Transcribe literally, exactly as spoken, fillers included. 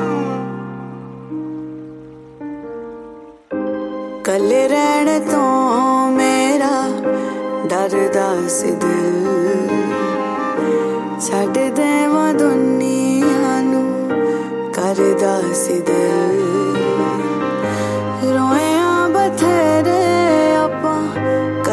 कल्ले रहण तो मेरा डरदा सी दिल, छड्ड देवां दुनिया नू करदा सी दिल।